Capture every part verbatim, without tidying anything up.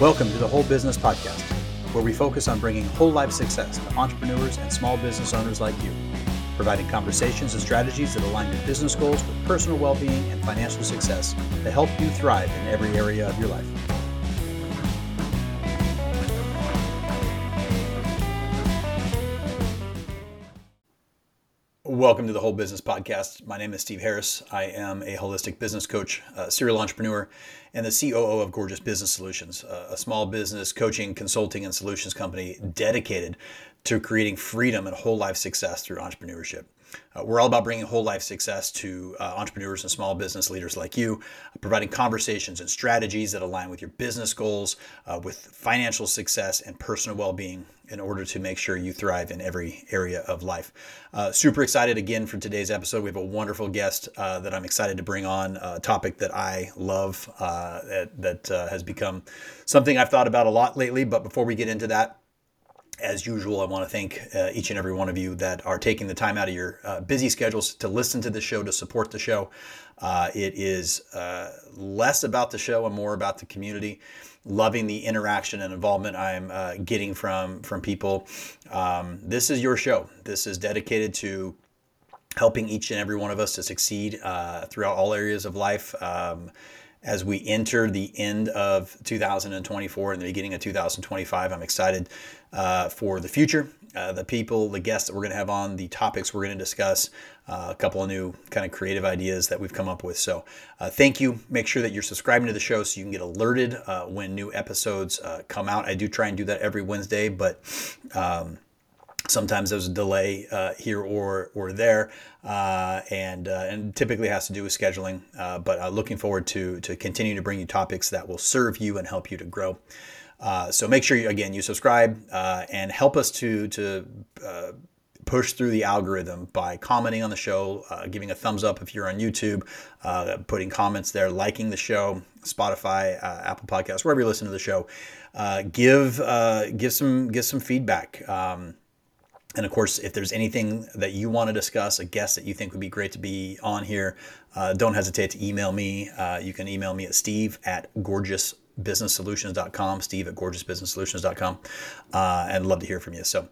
Welcome to the Whole Business Podcast, where we focus on bringing whole life success to entrepreneurs and small business owners like you, providing conversations and strategies that align your business goals with personal well-being and financial success to help you thrive in every area of your life. Welcome to the Whole Business Podcast. My name is Steve Harris. I am a holistic business coach, a serial entrepreneur, and the C O O of Gorgeous Business Solutions, a small business coaching, consulting, and solutions company dedicated to creating freedom and whole life success through entrepreneurship. Uh, we're all about bringing whole life success to uh, entrepreneurs and small business leaders like you, providing conversations and strategies that align with your business goals, uh, with financial success and personal well-being in order to make sure you thrive in every area of life. Uh, super excited again for today's episode. We have a wonderful guest uh, that I'm excited to bring on, a topic that I love, uh, that, that uh, has become something I've thought about a lot lately. But before we get into that, as usual, I want to thank uh, each and every one of you that are taking the time out of your uh, busy schedules to listen to the show, to support the show. Uh, it is uh, less about the show and more about the community. Loving the interaction and involvement I'm uh, getting from, from people. Um, this is your show. This is dedicated to helping each and every one of us to succeed uh, throughout all areas of life. Um, As we enter the end of two thousand twenty-four and the beginning of two thousand twenty-five, I'm excited uh, for the future, uh, the people, the guests that we're going to have on, the topics we're going to discuss, uh, a couple of new kind of creative ideas that we've come up with. So uh, thank you. Make sure that you're subscribing to the show so you can get alerted uh, when new episodes uh, come out. I do try and do that every Wednesday, but um, sometimes there's a delay uh, here or or there, uh, and uh, and typically has to do with scheduling. Uh, but uh, looking forward to to continue to bring you topics that will serve you and help you to grow. Uh, so make sure you, again, you subscribe uh, and help us to to uh, push through the algorithm by commenting on the show, uh, giving a thumbs up if you're on YouTube, uh, putting comments there, liking the show, Spotify, uh, Apple Podcasts, wherever you listen to the show. Uh, give uh, give some give some feedback. Um, And of course, if there's anything that you want to discuss, a guest that you think would be great to be on here, uh, don't hesitate to email me. Uh, you can email me at steve at gorgeous business solutions dot com, steve at gorgeous business solutions dot com, uh, and love to hear from you. So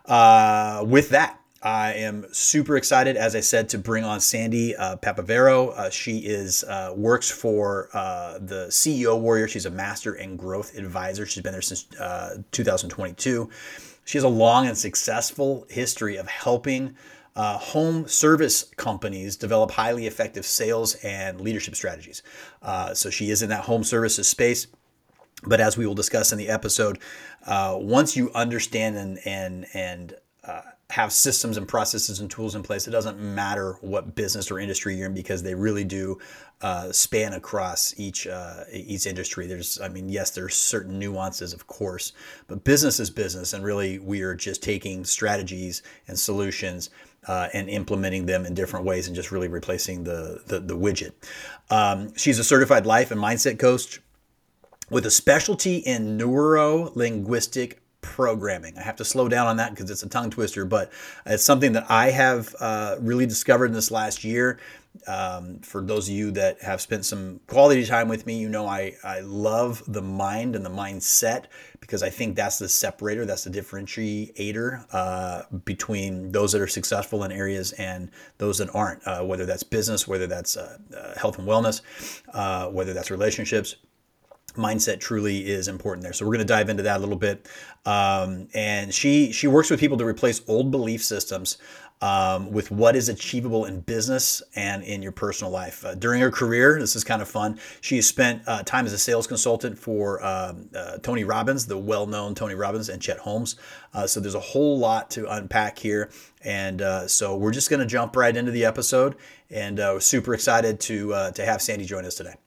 uh, with that, I am super excited, as I said, to bring on Sandy uh, Papavero. Uh, she is uh, works for uh, the C E O Warrior. She's a master and growth advisor. She's been there since uh, two thousand twenty-two. She has a long and successful history of helping uh, home service companies develop highly effective sales and leadership strategies. Uh, so she is in that home services space. But as we will discuss in the episode, uh, once you understand and and and uh, have systems and processes and tools in place, it doesn't matter what business or industry you're in, because they really do uh, span across each uh, each industry. There's, I mean, yes, there's certain nuances, of course, but business is business, and really we are just taking strategies and solutions uh, and implementing them in different ways, and just really replacing the the, the widget. Um, she's a certified life and mindset coach with a specialty in neuro-linguistic programming. I have to slow down on that because it's a tongue twister, but it's something that I have uh, really discovered in this last year. Um, for those of you that have spent some quality time with me, you know I, I love the mind and the mindset, because I think that's the separator, that's the differentiator uh, between those that are successful in areas and those that aren't, uh, whether that's business, whether that's uh, uh, health and wellness, uh, whether that's relationships. Mindset truly is important there. So we're going to dive into that a little bit. Um, and she she works with people to replace old belief systems um, with what is achievable in business and in your personal life. Uh, during her career, this is kind of fun, she has spent uh, time as a sales consultant for um, uh, Tony Robbins, the well-known Tony Robbins, and Chet Holmes. Uh, so there's a whole lot to unpack here. And uh, so we're just going to jump right into the episode. And uh, we're super excited to uh, to have Sandy join us today.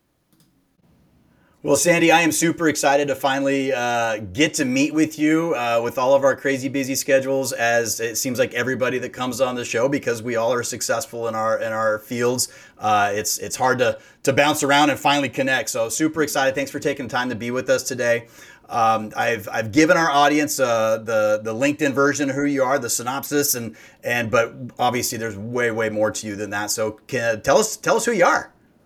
Well, Sandy, I am super excited to finally uh, get to meet with you uh, with all of our crazy busy schedules, as it seems like everybody that comes on the show, because we all are successful in our in our fields. Uh, it's it's hard to to bounce around and finally connect. So super excited. Thanks for taking time to be with us today. Um, I've I've given our audience uh, the the LinkedIn version of who you are, the synopsis, and and but obviously there's way way more to you than that. So can, tell us tell us who you are.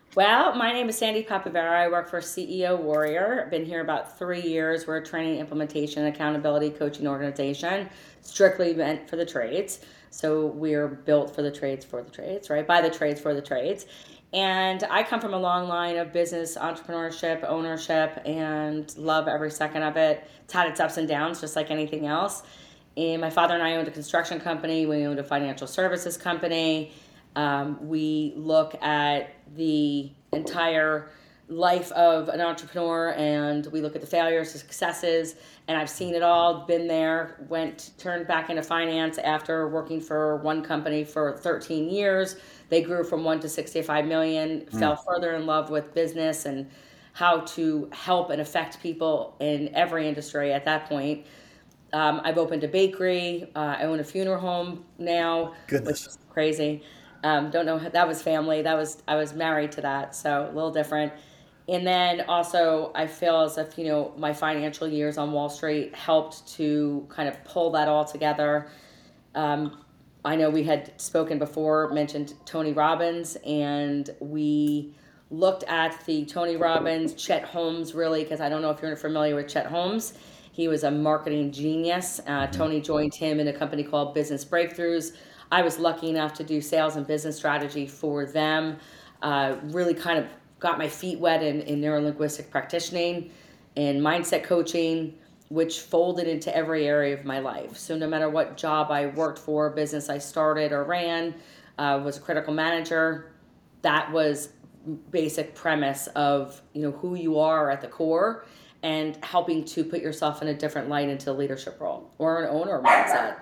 Well, my name is Sandy Papavera. I work for C E O Warrior. I've been here about three years. We're a training, implementation, accountability coaching organization, strictly meant for the trades. So we're built for the trades, for the trades, right? By the trades, for the trades. And I come from a long line of business entrepreneurship, ownership, and love every second of it. It's had its ups and downs, just like anything else. And my father and I owned a construction company. We owned a financial services company. Um, we look at the entire life of an entrepreneur, and we look at the failures, the successes, and I've seen it all, been there, went, turned back into finance after working for one company for thirteen years. They grew from one to sixty-five million, mm. fell further in love with business and how to help and affect people in every industry at that point. Um, I've opened a bakery. Uh, I own a funeral home now, Goodness. which is crazy. Um, don't know, that was family. That was, I was married to that, so a little different. And then also I feel as if, you know, my financial years on Wall Street helped to kind of pull that all together. Um, I know we had spoken before, mentioned Tony Robbins, and we looked at the Tony Robbins, Chet Holmes, really, because I don't know if you're familiar with Chet Holmes. He was a marketing genius. Uh, mm-hmm. Tony joined him in a company called Business Breakthroughs. I was lucky enough to do sales and business strategy for them. Uh, really kind of got my feet wet in, in neurolinguistic practicing and mindset coaching, which folded into every area of my life. So no matter what job I worked for, business I started or ran, uh, was a critical manager, that was basic premise of, you know, who you are at the core and helping to put yourself in a different light into a leadership role or an owner mindset.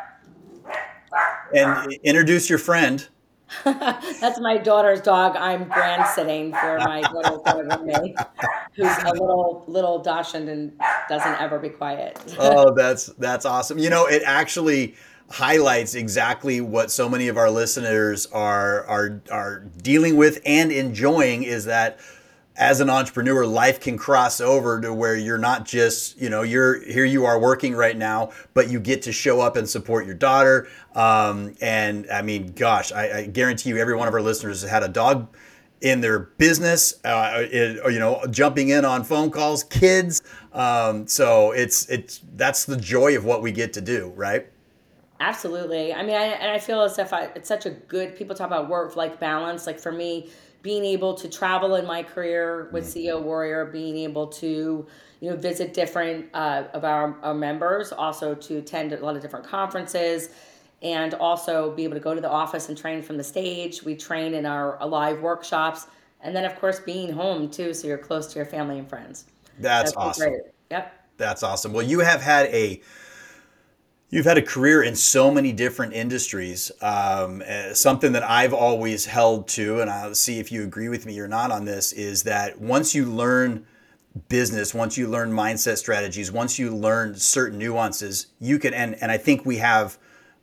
And introduce your friend. That's my daughter's dog. I'm grand sitting for my daughter's dog and me, who's a little little dachshund and doesn't ever be quiet. Oh, that's that's awesome. You know, it actually highlights exactly what so many of our listeners are are are dealing with and enjoying, is that as an entrepreneur, life can cross over to where you're not just, you know, you're here, you are working right now, but you get to show up and support your daughter. Um, and I mean, gosh, I, I guarantee you every one of our listeners has had a dog in their business, uh, it, or, you know, jumping in on phone calls, kids. Um, so it's, it's, that's the joy of what we get to do, right? Absolutely. I mean, I, and I feel as if I, it's such a good, people talk about work-life balance. Like for me, being able to travel in my career with C E O Warrior, being able to, you know, visit different uh, of our, our members, also to attend a lot of different conferences, and also be able to go to the office and train from the stage. We train in our live workshops, and then of course being home too, so you're close to your family and friends. That's, That's awesome. Great. Yep. That's awesome. Well, you have had a You've had a career in so many different industries. Um, uh, something that I've always held to, and I'll see if you agree with me or not on this, is that once you learn business, once you learn mindset strategies, once you learn certain nuances, you can, and, and I think we have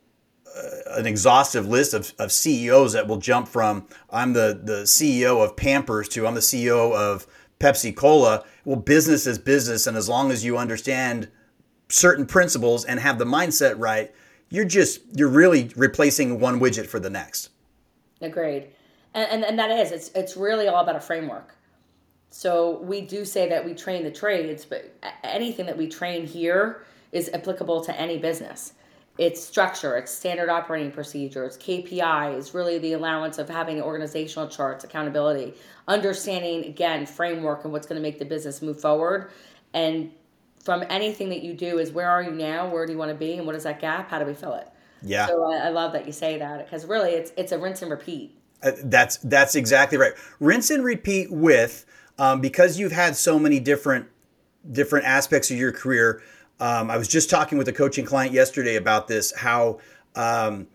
uh, an exhaustive list of, of C E Os that will jump from, I'm the, the C E O of Pampers to I'm the C E O of Pepsi Cola. Well, business is business. And as long as you understand certain principles and have the mindset right, you're just, you're really replacing one widget for the next. Agreed. And, and, and that is, it's, it's really all about a framework. So we do say that we train the trades, but anything that we train here is applicable to any business. It's structure, it's standard operating procedures, K P Is, really the allowance of having organizational charts, accountability, understanding, again, framework and what's going to make the business move forward. And from anything that you do is, where are you now? Where do you want to be? And what is that gap? How do we fill it? Yeah. So I, I love that you say that, because really it's it's a rinse and repeat. Uh, that's that's exactly right. Rinse and repeat with, um, because you've had so many different different aspects of your career. Um, I was just talking with a coaching client yesterday about this, how um,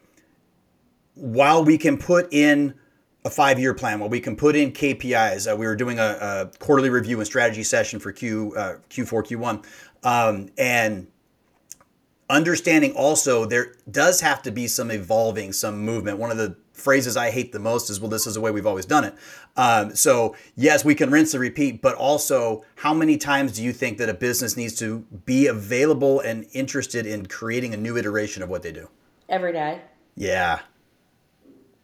while we can put in a five-year plan, while we can put in K P Is, uh, we were doing a, a quarterly review and strategy session for Q, uh, Q four, Q one, um, and understanding also there does have to be some evolving, some movement. One of the phrases I hate the most is, well, this is the way we've always done it. Um, so yes, we can rinse and repeat, but also how many times do you think that a business needs to be available and interested in creating a new iteration of what they do? Every day. Yeah.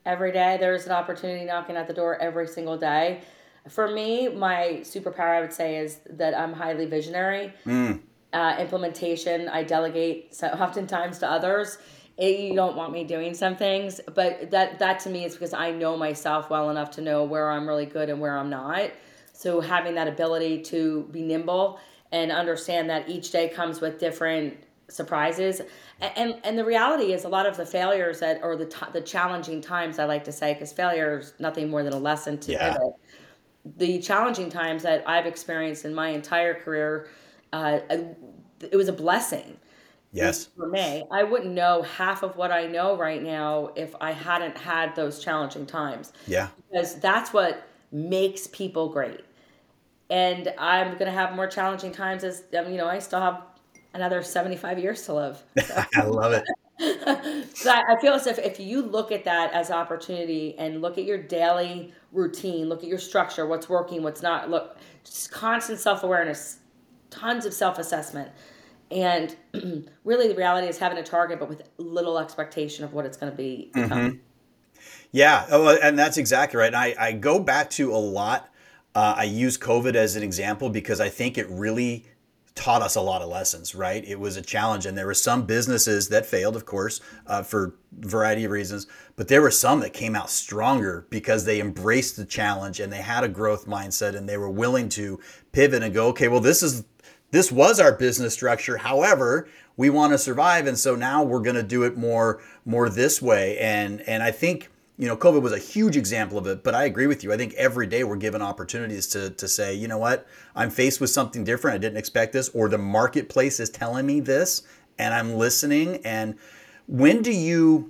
every day. There's an opportunity knocking at the door every single day. For me, my superpower, I would say, is that I'm highly visionary. Mm. Uh, implementation, I delegate so oftentimes to others. It, you don't want me doing some things, but that that to me is because I know myself well enough to know where I'm really good and where I'm not. So having that ability to be nimble and understand that each day comes with different surprises, and and, and the reality is a lot of the failures that or the t- the challenging times, I like to say, because failure is nothing more than a lesson to Yeah. pivot. The challenging times that I've experienced in my entire career, uh, it was a blessing Yes. for me. I wouldn't know half of what I know right now if I hadn't had those challenging times, Yeah. because that's what makes people great. And I'm going to have more challenging times as, um, you know, I still have another seventy-five years to live. So. I love it. So I I feel as if if you look at that as opportunity and look at your daily routine, look at your structure, what's working, what's not, look, just constant self-awareness, tons of self-assessment. And really the reality is having a target, but with little expectation of what it's going to be become. Hmm. Yeah. Oh, and that's exactly right. And I, I go back to a lot. Uh, I use COVID as an example because I think it really taught us a lot of lessons, right? It was a challenge, and there were some businesses that failed, of course, uh, for a variety of reasons, but there were some that came out stronger because they embraced the challenge and they had a growth mindset and they were willing to pivot and go, okay, well, this is this was our business structure. However, we want to survive, and so now we're going to do it more more this way. And and I think, you know, COVID was a huge example of it, but I agree with you. I think every day we're given opportunities to to say, you know what, I'm faced with something different. I didn't expect this, or the marketplace is telling me this, and I'm listening. And when do you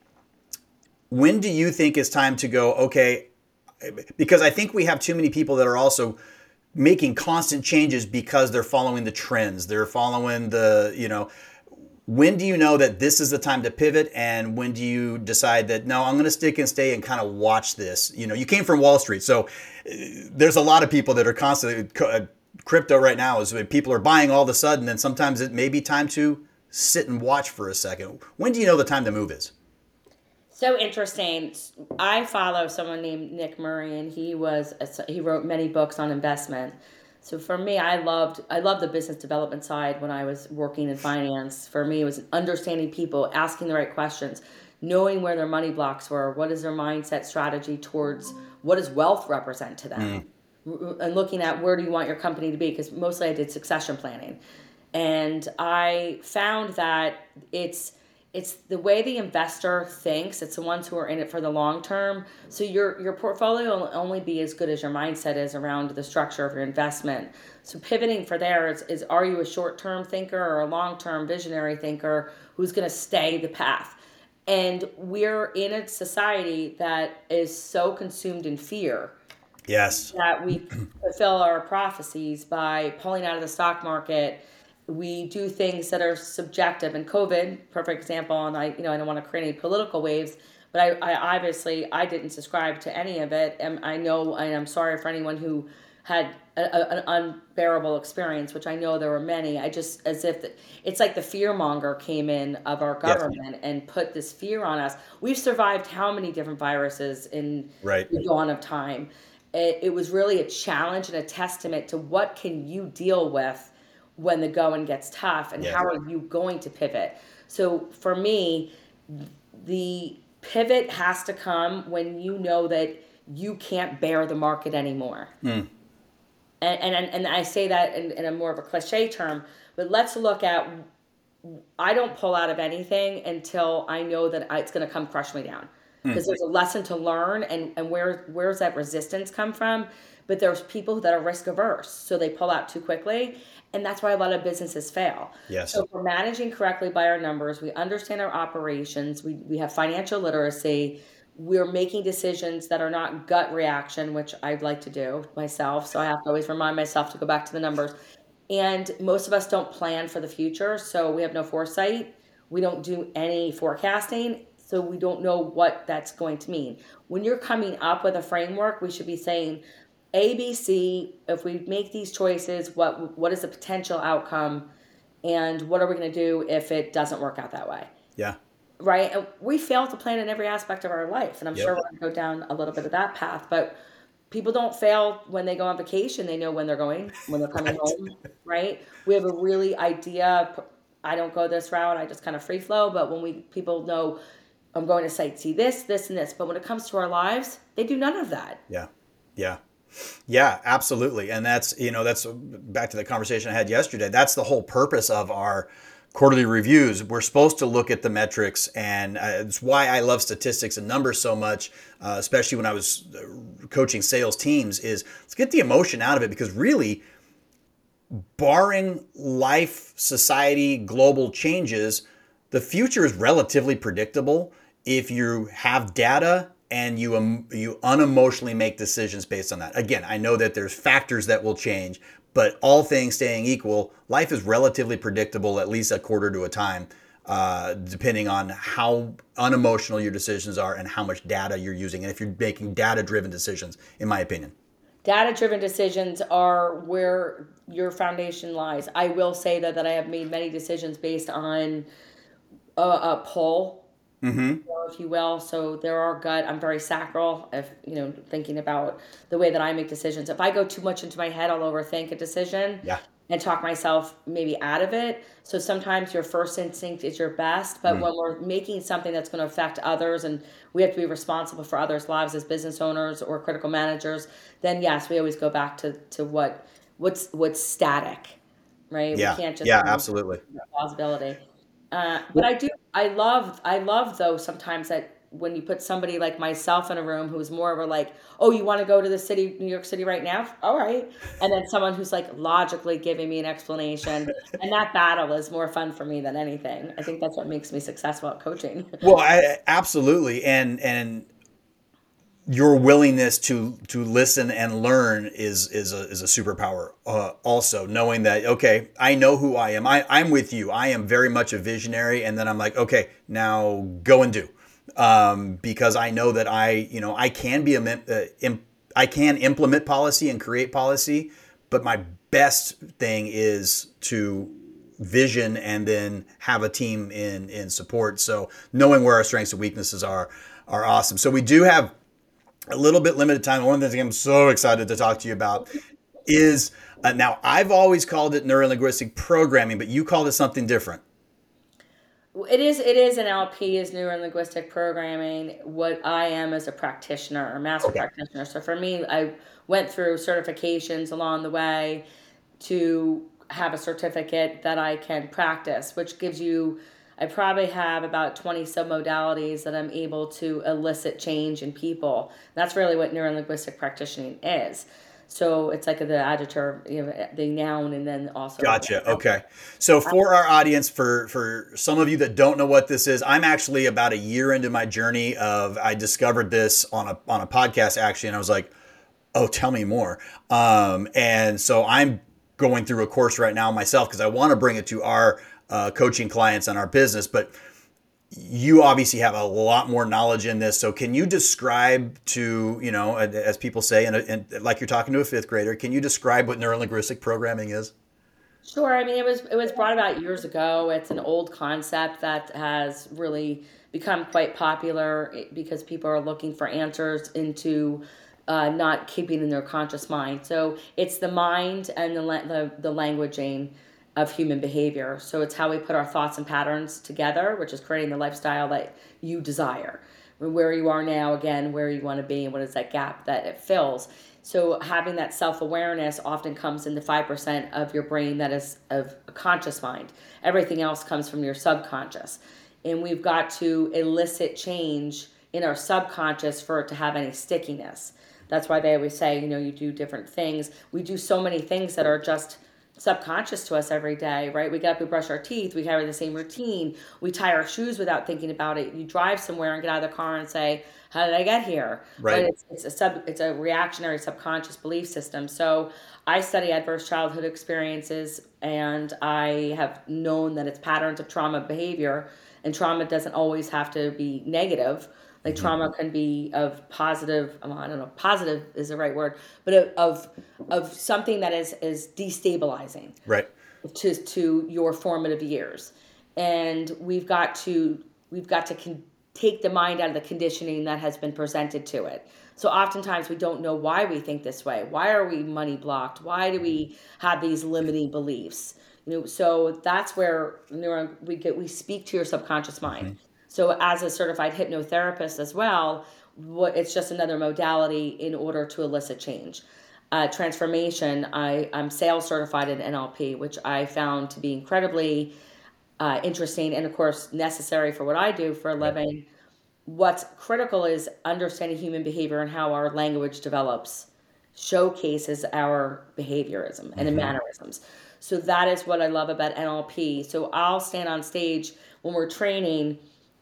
when do you think it's time to go, okay, because I think we have too many people that are also making constant changes because they're following the trends. They're following the, you know, when do you know that this is the time to pivot, and when do you decide that, no, I'm going to stick and stay and kind of watch this? You know, you came from Wall Street, so uh, there's a lot of people that are constantly uh, crypto right now is when people are buying all of a sudden, and sometimes it may be time to sit and watch for a second. When do you know the time to move is? So interesting. I follow someone named Nick Murray, and he was a, he wrote many books on investment. So for me, I loved I loved the business development side when I was working in finance. For me, it was understanding people, asking the right questions, knowing where their money blocks were, what is their mindset strategy towards what does wealth represent to them, Mm. and looking at where do you want your company to be. Because mostly I did succession planning, and I found that it's it's the way the investor thinks. It's the ones who are in it for the long term. So your your portfolio will only be as good as your mindset is around the structure of your investment. So pivoting for there is, is are you a short term thinker or a long term visionary thinker who's going to stay the path? And we're in a society that is so consumed in fear Yes. that we fulfill our prophecies by pulling out of the stock market. We do things that are subjective, and COVID, perfect example. And I, you know, I don't want to create any political waves, but I, I obviously I didn't subscribe to any of it, and I know, and I'm sorry for anyone who had a, a, an unbearable experience, which I know there were many. I just, as if the, it's like the fear monger came in of our Yes. government and put this fear on us. We've survived how many different viruses in Right. the dawn of time. It, it was really a challenge and a testament to what can you deal with when the going gets tough, and Yes. how are you going to pivot. So for me, the pivot has to come when you know that you can't bear the market anymore. Mm. And, and and I say that in, in a more of a cliche term, but let's look at, I don't pull out of anything until I know that I, it's going to come crush me down, because Mm. there's a lesson to learn, and, and where where's that resistance come from? But there's people that are risk averse, so they pull out too quickly, and that's why a lot of businesses fail. Yes. So if we're managing correctly by our numbers, we understand our operations, we, we have financial literacy, we're making decisions that are not gut reaction, which I'd like to do myself, so I have to always remind myself to go back to the numbers. And most of us don't plan for the future, so we have no foresight. We don't do any forecasting, so we don't know what that's going to mean. When you're coming up with a framework, we should be saying A, B, C. If we make these choices, what what is the potential outcome, and what are we going to do if it doesn't work out that way? Yeah. right? And we fail to plan in every aspect of our life. And I'm Yep. sure we're going to go down a little bit of that path. But people don't fail when they go on vacation. They know when they're going, when they're coming Right. home, right? We have a really idea. I don't go this route. I just kind of free flow. But when we people know I'm going to site see this, this, and this. But when it comes to our lives, they do none of that. Yeah. Yeah. Yeah, absolutely. And that's, you know, that's back to the conversation I had yesterday. That's the whole purpose of our quarterly reviews. We're supposed to look at the metrics, and uh, it's why I love statistics and numbers so much, uh, especially when I was coaching sales teams, is let's get the emotion out of it, because really, barring life, society, global changes, the future is relatively predictable if you have data and you um, you unemotionally make decisions based on that. Again, I know that there's factors that will change, but all things staying equal, life is relatively predictable, at least a quarter to a time, uh, depending on how unemotional your decisions are and how much data you're using, and if you're making data-driven decisions, in my opinion. Data-driven decisions are where your foundation lies. I will say that that I have made many decisions based on a, a poll, Mm-hmm. if you will. So there are gut. I'm very sacral. If you know, thinking about the way that I make decisions. If I go too much into my head, I'll overthink a decision Yeah. and talk myself maybe out of it. So sometimes your first instinct is your best, but Mm. when we're making something that's going to affect others, and we have to be responsible for others' lives as business owners or critical managers, then yes, we always go back to to what what's what's static, right? We Yeah. can't just Yeah, move absolutely. plausibility. Uh, but I do, I love, I love though sometimes that when you put somebody like myself in a room who's more of a like, oh, you want to go to the city, New York City right now? All right. And then someone who's like logically giving me an explanation. And that battle is more fun for me than anything. I think that's what makes me successful at coaching. Well, I absolutely, and and your willingness to to listen and learn is is a is a superpower. Uh, also, knowing that, okay, I know who I am. I I'm with you. I am very much a visionary, and then I'm like, okay, now go and do, um, because I know that I you know I can be a uh, imp, I can implement policy and create policy, but my best thing is to vision and then have a team in in support. So knowing where our strengths and weaknesses are are awesome. So we do have a little bit limited time. One of the things I'm so excited to talk to you about is uh, now I've always called it neurolinguistic programming, but you called it something different. It is it is an L P, is neuro-linguistic programming. What I am as a practitioner or master Okay. practitioner. So for me, I went through certifications along the way to have a certificate that I can practice, which gives you, I probably have about twenty submodalities that I'm able to elicit change in people. That's really what neuro-linguistic practicing is. So it's like the adjective, you know, the noun, and then also Gotcha. Okay. So for our audience, for for some of you that don't know what this is, I'm actually about a year into my journey of I discovered this on a on a podcast actually, and I was like, oh, tell me more. Um, and so I'm going through a course right now myself because I want to bring it to our uh, coaching clients and our business, but you obviously have a lot more knowledge in this. So can you describe to, you know, as people say, and, and like you're talking to a fifth grader, can you describe what neurolinguistic programming is? Sure. I mean, it was it was brought about years ago. It's an old concept that has really become quite popular eh, because people are looking for answers into uh, not keeping in their conscious mind. So it's the mind and the la- the, the languaging of human behavior. So it's how we put our thoughts and patterns together, which is creating the lifestyle that you desire. Where you are now, again, where you want to be, and what is that gap that it fills. So having that self-awareness often comes in the five percent of your brain that is of a conscious mind. Everything else comes from your subconscious. And we've got to elicit change in our subconscious for it to have any stickiness. That's why they always say, you know, you do different things. We do so many things that are just subconscious to us every day, right? We get up, we brush our teeth, we carry the same routine, we tie our shoes without thinking about it. You drive somewhere and get out of the car and say, how did I get here? Right. But it's, it's a sub, it's a reactionary subconscious belief system. So I study adverse childhood experiences, and I have known that it's patterns of trauma behavior, and trauma doesn't always have to be negative. Like Mm-hmm. trauma can be of positive, well, I don't know, positive is the right word, but of of, of something that is is destabilizing Right. to to your formative years. And we've got to we've got to con- take the mind out of the conditioning that has been presented to it. So oftentimes we don't know why we think this way. Why are we money blocked? Why do we have these limiting beliefs? You know, so that's where neuro, we get we speak to your subconscious mind. Mm-hmm. So as a certified hypnotherapist as well, what it's just another modality in order to elicit change. Uh, transformation, I, I'm sales certified in N L P, which I found to be incredibly uh, interesting and, of course, necessary for what I do for a Right. living. What's critical is understanding human behavior and how our language develops, showcases our behaviorism and Mm-hmm. mannerisms. So that is what I love about N L P. So I'll stand on stage when we're training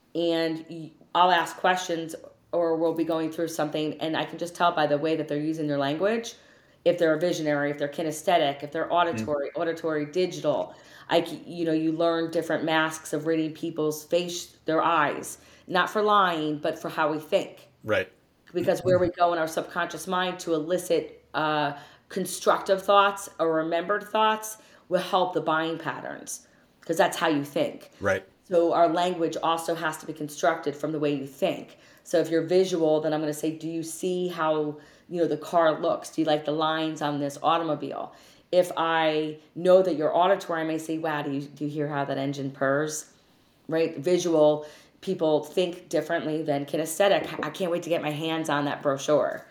and I'll ask questions or we'll be going through something and I can just tell by the way that they're using their language if they're a visionary, if they're kinesthetic, if they're auditory, mm-hmm. auditory, digital. I, you know, you learn different masks of reading people's face, their eyes, not for lying, but for how we think. Right. Because where we go in our subconscious mind to elicit uh, constructive thoughts or remembered thoughts will help the buying patterns because that's how you think. Right. So our language also has to be constructed from the way you think. So if you're visual, then I'm going to say, do you see how, you know, the car looks? Do you like the lines on this automobile? If I know that you're auditory, I may say, wow, do you, do you hear how that engine purrs? Right? Visual, people think differently than kinesthetic. I can't wait to get my hands on that brochure.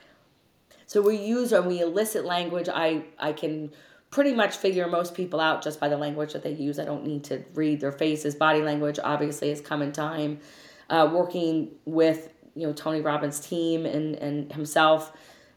So we use, when we elicit language, I, I can pretty much figure most people out just by the language that they use. I don't need to read their faces. Body language obviously has come in time. Uh, working with, you know, Tony Robbins' team and, and himself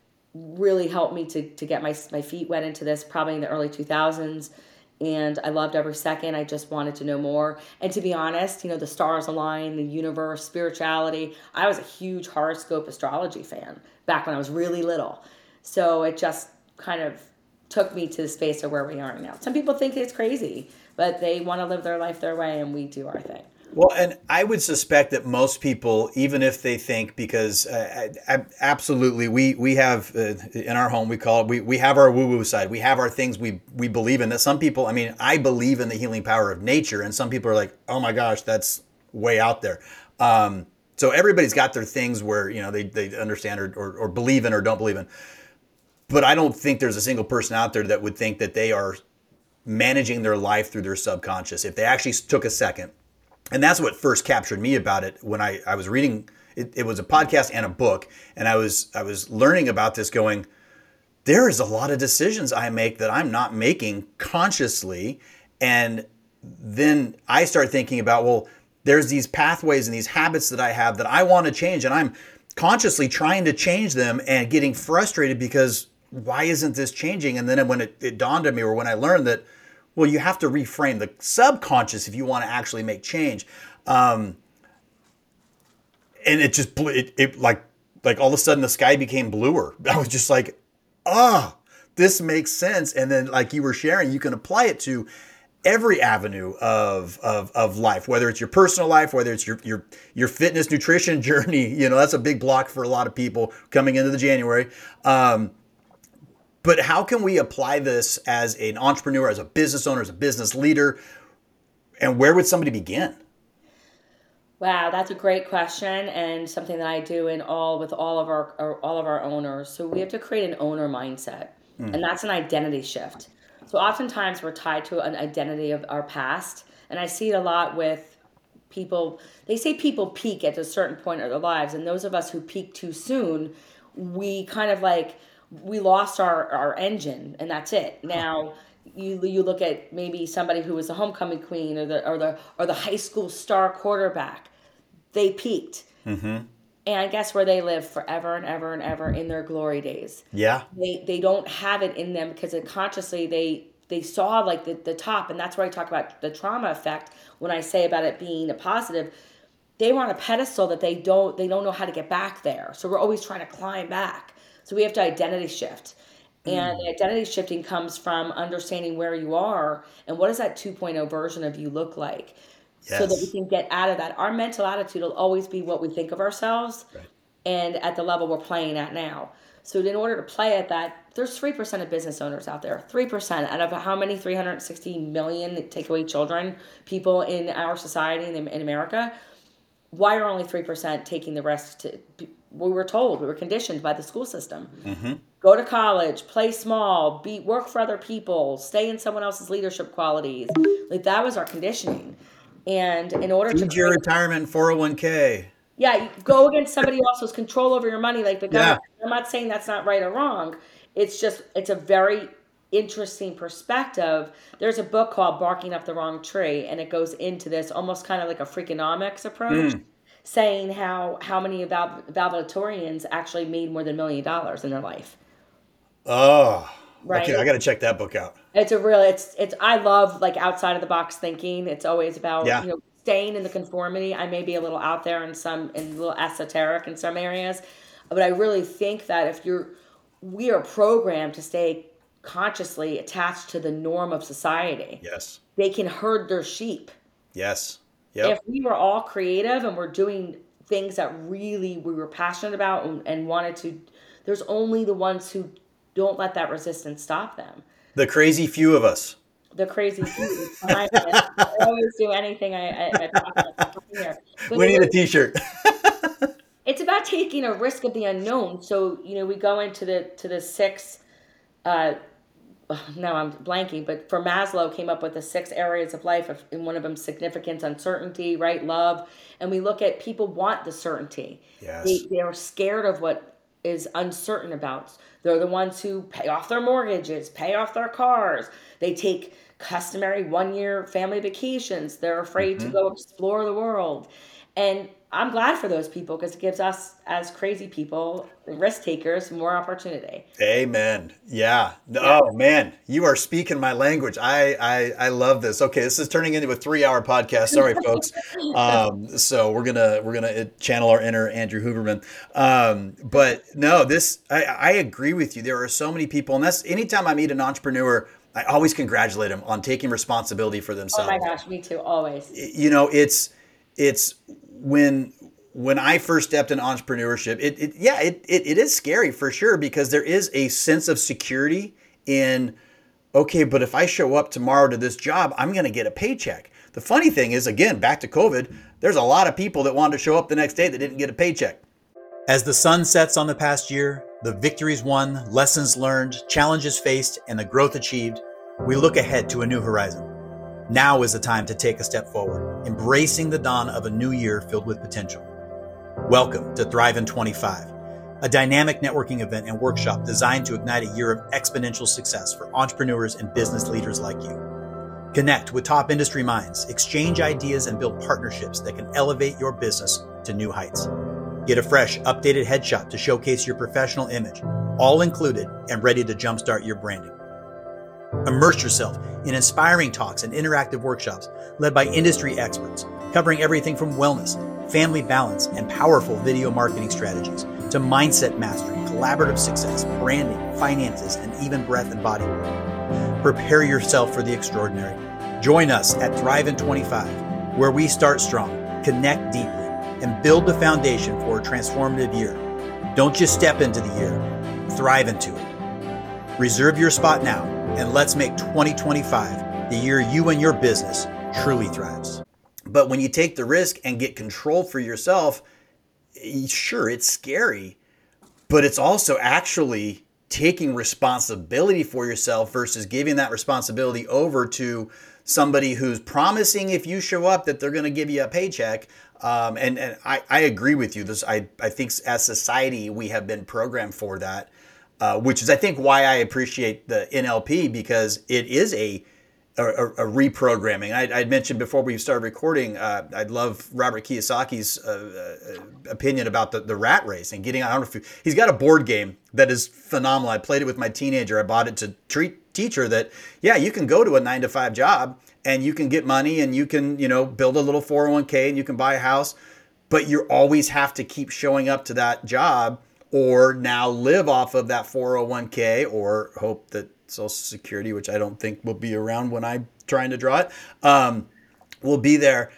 really helped me to, to get my, my feet wet into this probably in the early two thousands. And I loved every second. I just wanted to know more. And to be honest, you know, the stars align, the universe, spirituality. I was a huge horoscope astrology fan back when I was really little. So it just kind of took me to the space of where we are now. Some people think it's crazy, but they want to live their life their way, and we do our thing. Well, and I would suspect that most people, even if they think, because uh, absolutely, we we have uh, in our home, we call it, we, we have our woo-woo side. We have our things we we believe in. That some people, I mean, I believe in the healing power of nature, and some people are like, oh my gosh, that's way out there. Um, so everybody's got their things where, you know, they, they understand or, or, or believe in or don't believe in. But I don't think there's a single person out there that would think that they are managing their life through their subconscious. If they actually took a second. And that's what first captured me about it when I, I was reading, it, it was a podcast and a book. And I was I was learning about this going, there is a lot of decisions I make that I'm not making consciously. And then I start thinking about, well, there's these pathways and these habits that I have that I want to change. And I'm consciously trying to change them and getting frustrated because why isn't this changing? And then when it, it dawned on me, or when I learned that, well, you have to reframe the subconscious if you want to actually make change. Um, and it just, it, it like, like all of a sudden the sky became bluer. I was just like, ah, oh, this makes sense. And then like you were sharing, you can apply it to every avenue of, of, of life, whether it's your personal life, whether it's your, your, your fitness, nutrition journey. You know, that's a big block for a lot of people coming into the January. Um, But how can we apply this as an entrepreneur, as a business owner, as a business leader? And where would somebody begin? Wow, that's a great question, and something that I do in all with all of our all of our owners. So we have to create an owner mindset, mm. and that's an identity shift. So oftentimes we're tied to an identity of our past, and I see it a lot with people. They say people peak at a certain point of their lives, and those of us who peak too soon, we kind of like. We lost our, our engine, and that's it. Now you you look at maybe somebody who was the homecoming queen or the or the or the high school star quarterback. They peaked, mm-hmm. and guess where they live forever and ever and ever in their glory days. Yeah, they they don't have it in them because it consciously they they saw like the, the top, and that's where I talk about the trauma effect when I say about it being a positive. They were on a pedestal that they don't they don't know how to get back there. So we're always trying to climb back. So we have to identity shift. And mm. identity shifting comes from understanding where you are and what does that two point oh version of you look like, yes. so that we can get out of that. Our mental attitude will always be what we think of ourselves, right. and at the level we're playing at now. So in order to play at that, there's three percent of business owners out there. three percent out of how many? three hundred sixty million takeaway children, people in our society in, in America. why are only three percent taking the risk to, we were told, we were conditioned by the school system. Mm-hmm. Go to college, play small, be work for other people, stay in someone else's leadership qualities. Like that was our conditioning. And in order to Feed your create, retirement four oh one k. yeah, you go against somebody else's control over your money, like the Yeah. government. I'm not saying that's not right or wrong. It's just, it's a very interesting perspective. There's a book called Barking Up the Wrong Tree, and it goes into this almost kind of like a Freakonomics approach, Mm. saying how how many val- valedictorians actually made more than a million dollars in their life. Oh, Right. okay. I got to check that book out. It's a real, it's, it's, I love like outside of the box thinking. It's always about, Yeah. you know, staying in the conformity. I may be a little out there in some, in a little esoteric in some areas, but I really think that if you're, we are programmed to stay consciously attached to the norm of society. Yes. They can herd their sheep. Yes. Yep. If we were all creative and we're doing things that really we were passionate about and, and wanted to, there's only the ones who don't let that resistance stop them. The crazy few of us. The crazy few behind it. I always do anything I, I, I talk about here. But We need it- a t-shirt. it's about taking a risk of the unknown. So, you know, we go into the to the six uh no, I'm blanking, but for Maslow came up with the six areas of life, of, and one of them significance, uncertainty, right, love. And we look at people want the certainty. Yes. They they are scared of what is uncertain about. They're the ones who pay off their mortgages, pay off their cars. They take customary one-year family vacations. They're afraid Mm-hmm. to go explore the world. And I'm glad for those people because it gives us as crazy people, risk takers, more opportunity. Amen. Yeah. Oh man, you are speaking my language. I, I I love this. Okay, this is turning into a three-hour podcast. Sorry, folks. Um, so we're gonna we're gonna channel our inner Andrew Huberman. Um, but no, this I, I agree with you. There are so many people, and that's anytime I meet an entrepreneur, I always congratulate them on taking responsibility for Oh themselves. my gosh, me too, always. You know, it's it's when when I first stepped in entrepreneurship, it, it yeah, it, it it is scary for sure because there is a sense of security in, okay, but if I show up tomorrow to this job, I'm going to get a paycheck. The funny thing is, again, back to COVID, there's a lot of people that wanted to show up the next day that didn't get a paycheck. As the sun sets on the past year, the victories won, lessons learned, challenges faced, and the growth achieved, we look ahead to a new horizon. Now is the time to take a step forward, embracing the dawn of a new year filled with potential. Welcome to Thrive in twenty-five, a dynamic networking event and workshop designed to ignite a year of exponential success for entrepreneurs and business leaders like you. Connect with top industry minds, exchange ideas, and build partnerships that can elevate your business to new heights. Get a fresh, updated headshot to showcase your professional image, all included and ready to jumpstart your branding. Immerse yourself in inspiring talks and interactive workshops led by industry experts, covering everything from wellness, family balance, and powerful video marketing strategies to mindset mastery, collaborative success, branding, finances, and even breath and body work. Prepare yourself for the extraordinary. Join us at Thrive in twenty-five, where we start strong, connect deeply, and build the foundation for a transformative year. Don't just step into the year, thrive into it. Reserve your spot now, and let's make twenty twenty-five the year you and your business truly thrives. But when you take the risk and get control for yourself, sure, it's scary, but it's also actually taking responsibility for yourself versus giving that responsibility over to somebody who's promising if you show up that they're going to give you a paycheck. Um, and and I, I agree with you. This I, I think as society, we have been programmed for that, uh, which is, I think, why I appreciate the N L P, because it is a a, a reprogramming. I, I'd mentioned before we started recording, uh, I'd love Robert Kiyosaki's uh, uh, opinion about the, the rat race and getting, I don't know if you, he's got a board game that is phenomenal. I played it with my teenager. I bought it to treat, teach her that, yeah, you can go to a nine to five job and you can get money and you can, you know, build a little four oh one k and you can buy a house, but you always have to keep showing up to that job or now live off of that four oh one k or hope that Social Security, which I don't think will be around when I'm trying to draw it, um, will be there.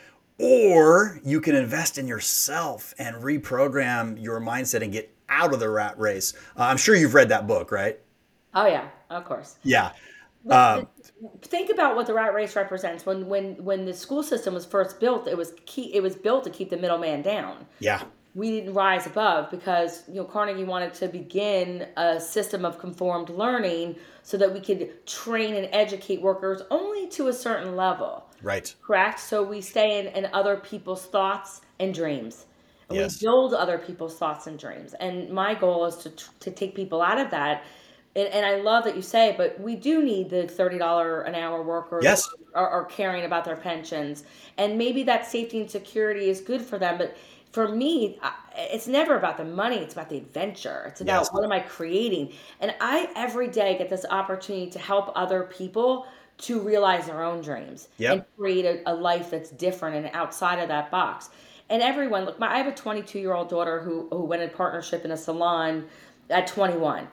Or you can invest in yourself and reprogram your mindset and get out of the rat race. Uh, I'm sure you've read that book, right? Oh yeah, of course. Yeah. The, Um, think about what the rat race represents. When when when the school system was first built, it was key. It was built to keep the middleman down. Yeah. We didn't rise above because you know Carnegie wanted to begin a system of conformed learning so that we could train and educate workers only to a certain level. Right. Correct? So we stay in, in other people's thoughts and dreams. And Yes. we build other people's thoughts and dreams. And my goal is to to take people out of that. And, and I love that you say, but we do need the thirty dollars an hour workers Yes. are, are caring about their pensions. And maybe that safety and security is good for them. But for me, I- it's never about the money. It's about the adventure. It's about Yes. what am I creating? And I every day get this opportunity to help other people to realize their own dreams Yep. and create a, a life that's different and outside of that box. And everyone, look, my, I have a twenty-two year old daughter who, who went in partnership in a salon at twenty-one.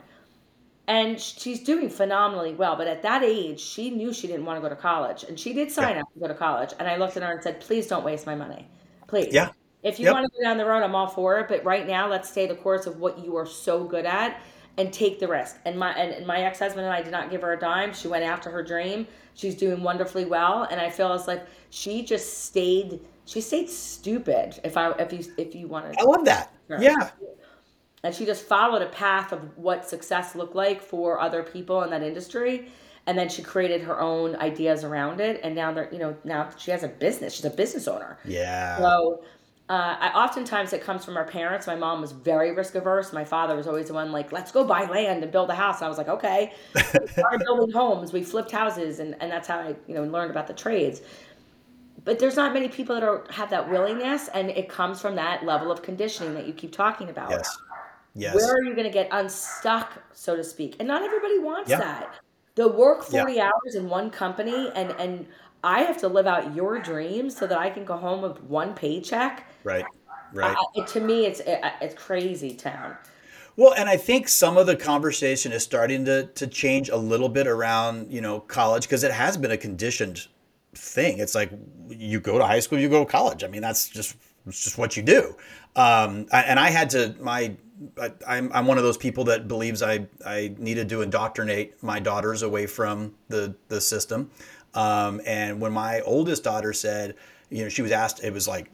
And she's doing phenomenally well. But at that age, she knew she didn't want to go to college. And she did sign Yeah. up to go to college. And I looked at her and said, please don't waste my money. Please. Yeah. If you Yep. want to go down the road, I'm all for it. But right now, let's stay the course of what you are so good at and take the risk. And my and, and my ex-husband and I did not give her a dime. She went after her dream. She's doing wonderfully well. And I feel as like she just stayed, she stayed stupid, if I if you if you want I to. love that. Yeah. And she just followed a path of what success looked like for other people in that industry. And then she created her own ideas around it. And now they're, you know, now she has a business. She's a business owner. Yeah. So uh, I, oftentimes it comes from our parents. My mom was very risk averse. My father was always the one like, let's go buy land and build a house. And I was like, okay. We started building homes. We flipped houses. And, and that's how I, you know, learned about the trades. But there's not many people that are, have that willingness. And it comes from that level of conditioning that you keep talking about. Yes. Yes. Where are you going to get unstuck, so to speak? And not everybody wants Yeah. that. The work Yeah. forty hours in one company and, and I have to live out your dreams so that I can go home with one paycheck. Right. Right. I, it, to me, it's it, it's crazy town. Well, and I think some of the conversation is starting to to change a little bit around, you know, college, because it has been a conditioned thing. It's like you go to high school, you go to college. I mean, that's just it's just what you do. Um, I, and I had to my I, I'm I'm one of those people that believes I I needed to indoctrinate my daughters away from the the system. Um, and when my oldest daughter said, you know, she was asked, it was like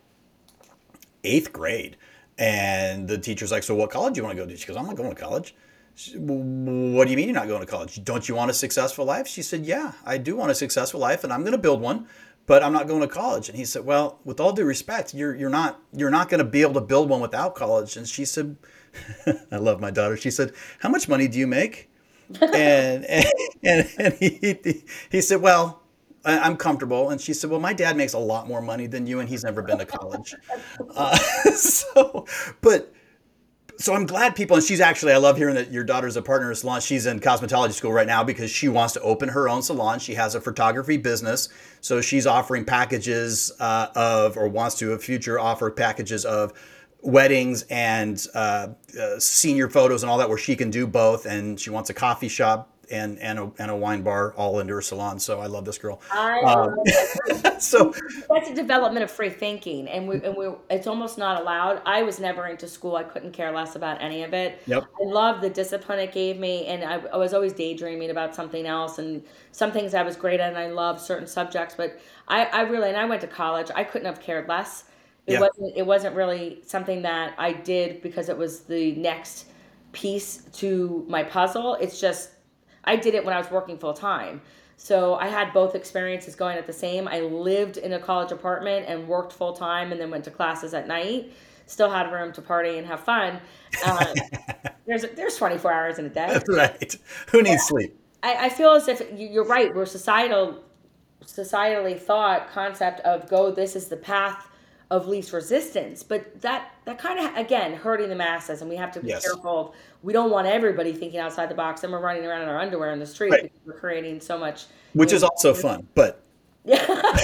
eighth grade. And the teacher's like, so what college do you want to go to? She goes, I'm not going to college. She, well, what do you mean you're not going to college? Don't you want a successful life? She said, yeah, I do want a successful life and I'm going to build one, but I'm not going to college. And he said, well, with all due respect, you're you're not you're not going to be able to build one without college. And she said, I love my daughter. She said, how much money do you make? and, and and and he he said, well, I- I'm comfortable. And she said, well, my dad makes a lot more money than you and he's never been to college. Uh, so, but so I'm glad people, and she's actually, I love hearing that your daughter's a partner in a salon. She's in cosmetology school right now because she wants to open her own salon. She has a photography business. So she's offering packages uh, of, or wants to in future offer packages of weddings and uh, uh, senior photos and all that, where she can do both. And she wants a coffee shop and and a, and a wine bar all into her salon. So I love this girl. I Um, love that. so That's a development of free thinking, and we and we it's almost not allowed. I was never into school. I couldn't care less about any of it. Yep. I love the discipline it gave me, and I, I was always daydreaming about something else, and some things I was great at, and I loved certain subjects. But I, I really, and I went to college. I couldn't have cared less. It Yeah. wasn't. It wasn't really something that I did because it was the next piece to my puzzle. It's just I did it when I was working full time. So I had both experiences going at the same. I lived in a college apartment and worked full time and then went to classes at night. Still had room to party and have fun. Um, there's there's twenty-four hours in a day. that's right. Who needs sleep? I, I feel as if you- you're right. We're societal, societally thought concept of go. This is the path of least resistance, but that that kind of again hurting the masses, and we have to be Yes. careful. Of, we don't want everybody thinking outside the box, and we're running around in our underwear in the street Right. because we're creating so much. Which you is know, also fun, but yeah.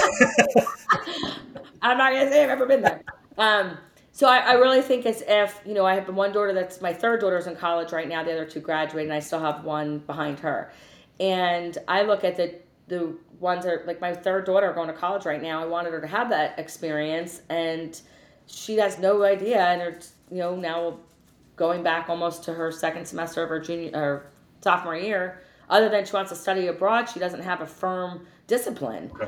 I'm not gonna say I've ever been there. Um, so I, I really think as if you know I have one daughter that's my third daughter's in college right now. The other two graduated, and I still have one behind her. And I look at the the ones that are, like my third daughter going to college right now. I wanted her to have that experience, and she has no idea. And they're you know now going back almost to her second semester of her junior or sophomore year Other than she wants to study abroad, she doesn't have a firm discipline. Okay.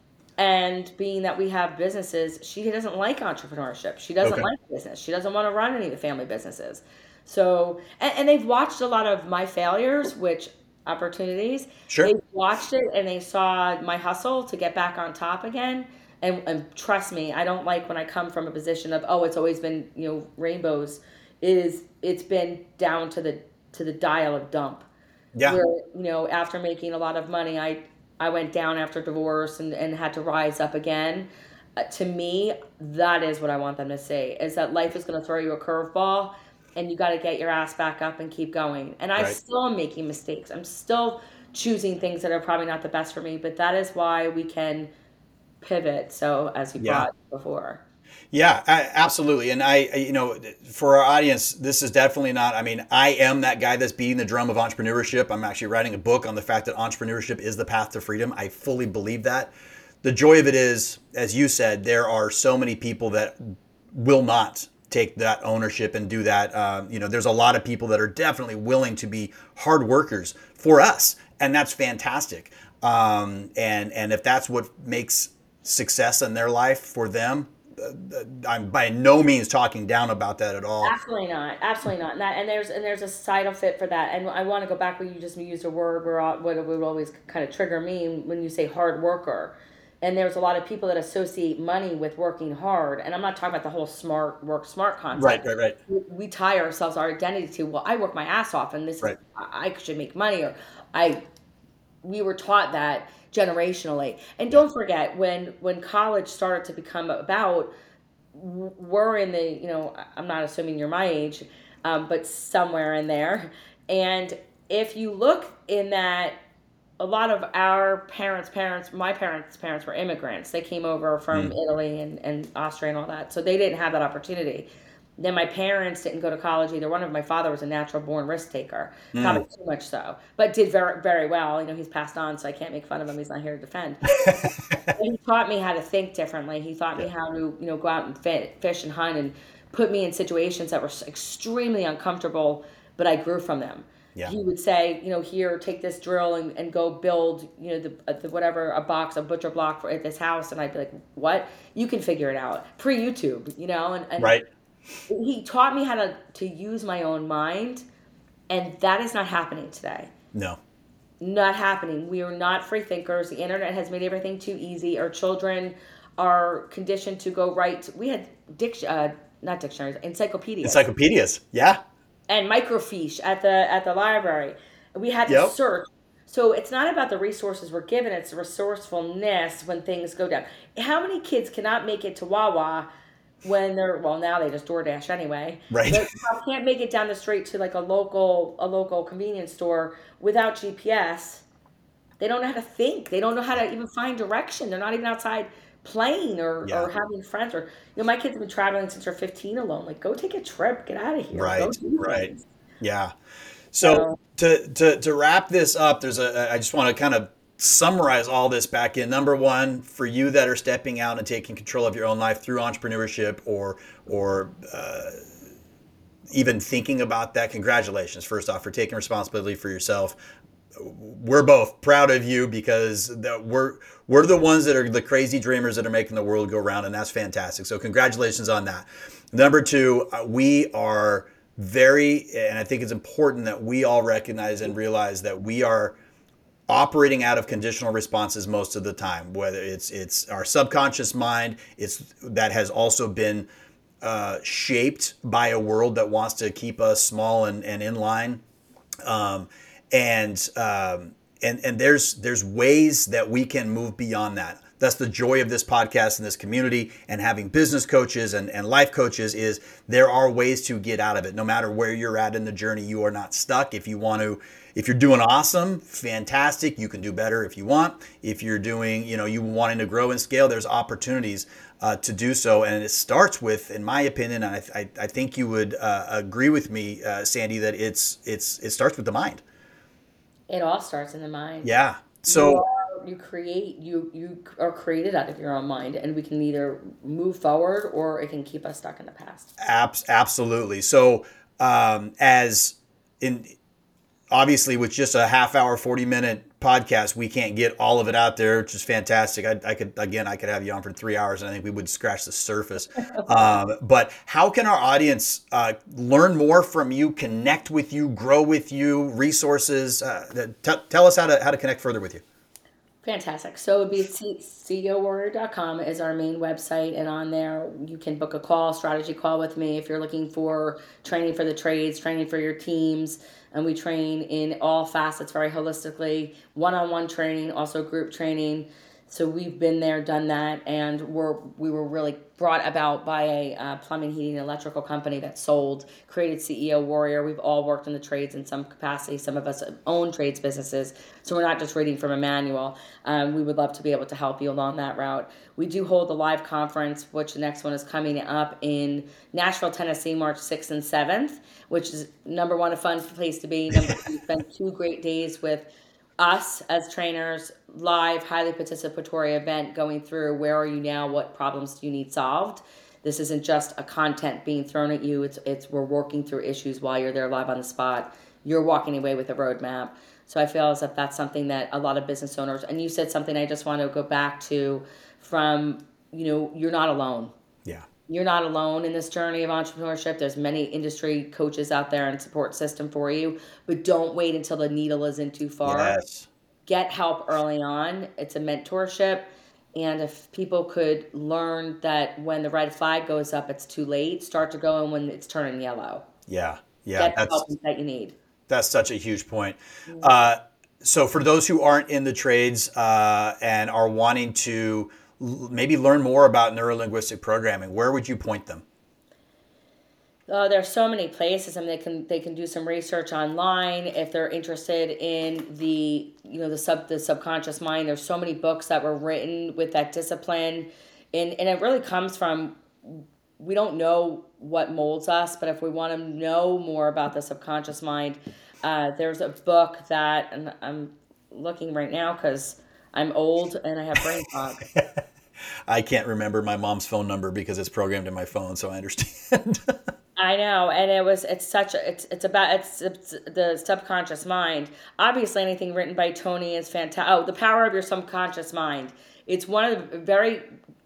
And being that we have businesses, she doesn't like entrepreneurship. She doesn't Okay. like business. She doesn't want to run any of the family businesses. So, and, and they've watched a lot of my failures, which opportunities. Sure. They watched it and they saw my hustle to get back on top again. And, and trust me, I don't like when I come from a position of, oh, it's always been, you know, rainbows. It is, it's been down to the to the dial of dump. Yeah. Where, you know, after making a lot of money, I I went down after divorce and, and had to rise up again. Uh, to me, that is what I want them to see, is that life is going to throw you a curveball and you got to get your ass back up and keep going. And I Right. still am making mistakes. I'm still choosing things that are probably not the best for me, but that is why we can pivot. So as you Yeah. brought before. Yeah, a- absolutely. And I, I- you know, for our audience, this is definitely not, I mean, I am that guy that's beating the drum of entrepreneurship. I'm actually writing a book on the fact that entrepreneurship is the path to freedom. I fully believe that. The joy of it is, as you said, there are so many people that will not take that ownership and do that. Um, you know, there's a lot of people that are definitely willing to be hard workers for us, and that's fantastic. Um, and and if that's what makes success in their life for them, uh, I'm by no means talking down about that at all. Absolutely not. Absolutely not. And, that, and there's and there's a societal fit for that. And I want to go back where you just used a word where all- what would always kind of trigger me when you say hard worker. And there's a lot of people that associate money with working hard. And I'm not talking about the whole smart work smart Right, concept. right, right, We we tie ourselves our identity to, well, I work my ass off, and this is right. I I should make money, or I we were taught that generationally. And Yeah, don't forget, when when college started to become about, w- we're in the, you know, I- I'm not assuming you're my age, um, but somewhere in there. And if you look in that, a lot of our parents' parents, my parents' parents were immigrants. They came over from mm, Italy and, and Austria and all that. So they didn't have that opportunity. Then my parents didn't go to college either. One of my father was a natural born risk taker, probably mm. too much so, but did very very well. You know, he's passed on, so I can't make fun of him. He's not here to defend. But he taught me how to think differently. He taught me Yeah, how to, you know, go out and fi- fish and hunt and put me in situations that were s- extremely uncomfortable, but I grew from them. yeah, He would say, you know, here, take this drill and, and go build, you know, the, uh, the whatever, a box, a butcher block for at this house. And I'd be like, what? You can figure it out. Pre YouTube, you know, and, and right. he taught me how to, to use my own mind. And that is not happening today. No, Not happening. We are not free thinkers. The internet has made everything too easy. Our children are conditioned to go right. We had dict, uh, not dictionaries, encyclopedias encyclopedias. Yeah, and microfiche at the at the library. We had to yep, search. So it's not about the resources we're given; it's resourcefulness when things go down. How many kids cannot make it to Wawa when they're, well, now they just DoorDash anyway, right. but can't make it down the street to like a local a local convenience store without G P S. They don't know how to think. They don't know how to even find direction. They're not even outside playing or, Yeah, or having friends. Or, you know, my kids have been traveling since they're fifteen alone. Like, go take a trip, get out of here, go right, do right. things. Yeah. So So to to to wrap this up, there's a I just want to kind of summarize all this back in. Number one, for you that are stepping out and taking control of your own life through entrepreneurship or or uh, even thinking about that, congratulations first off for taking responsibility for yourself. We're both proud of you because the, we're we're the ones that are the crazy dreamers that are making the world go round, and that's fantastic. So congratulations on that. Number two, uh, we are very, and I think it's important that we all recognize and realize that we are operating out of conditional responses most of the time. Whether it's it's our subconscious mind, it's that has also been uh, shaped by a world that wants to keep us small and, and in line. Um, and um, and and there's there's ways that we can move beyond that. That's the joy of this podcast and this community and having business coaches and, and life coaches is there are ways to get out of it. No matter where you're at in the journey, you are not stuck. If you want to, if you're doing awesome, fantastic. You can do better if you want. If you're doing, you know, you wanting to grow and scale, there's opportunities uh, to do so. And it starts with, in my opinion, and I, I, I think you would uh, agree with me, uh, Sandy, that it's it's it starts with the mind. it all starts in the mind. Yeah. You So are, you create, you, you are created out of your own mind, and we can either move forward or it can keep us stuck in the past. abs- absolutely. So um, as in obviously with just a half hour, forty minute podcast, we can't get all of it out there, which is fantastic. I, I could, again, I could have you on for three hours and I think we would scratch the surface. Um, but how can our audience uh, learn more from you, connect with you, grow with you, resources? Uh, t- tell us how to, how to connect further with you. Fantastic. So it would be C E O warrior dot com is our main website, and on there you can book a call, strategy call with me if you're looking for training for the trades, training for your teams, and we train in all facets very holistically, one-on-one training, also group training. So we've been there, done that, and we're we were really brought about by a uh, plumbing, heating, and electrical company that sold, created C E O Warrior. We've all worked in the trades in some capacity. Some of us own trades businesses, so we're not just reading from a manual. Um, we would love to be able to help you along that route. We do hold a live conference, which the next one is coming up in Nashville, Tennessee, March sixth and seventh, which is number one, a fun place to be. Number two, spend two great days with us as trainers, live, highly participatory event going through where are you now, what problems do you need solved. This isn't just a content being thrown at you. It's it's we're working through issues while you're there live on the spot. You're walking away with a roadmap. So I feel as if that's something that a lot of business owners, and you said something I just want to go back to from, you know, you're not alone. Yeah. You're not alone in this journey of entrepreneurship. There's many industry coaches out there and support system for you, but don't wait until the needle is in too far. Yes. Get help early on. It's a mentorship. And if people could learn that when the red flag goes up, it's too late, start to go in when it's turning yellow. Yeah. Yeah. Get the help that you need. That's such a huge point. Uh, so for those who aren't in the trades uh, and are wanting to l- maybe learn more about neurolinguistic programming, where would you point them? Oh, there's so many places. I mean, they can they can do some research online if they're interested in the you know the sub the subconscious mind. There's so many books that were written with that discipline, and and it really comes from, we don't know what molds us, but if we want to know more about the subconscious mind, uh, there's a book that, and I'm looking right now because I'm old and I have brain fog. I can't remember my mom's phone number because it's programmed in my phone, so I understand. I know, and it was it's such a it's it's about it's, it's the subconscious mind. Obviously, anything written by Tony is fantastic. Oh, The Power of Your Subconscious Mind. It's one of the very,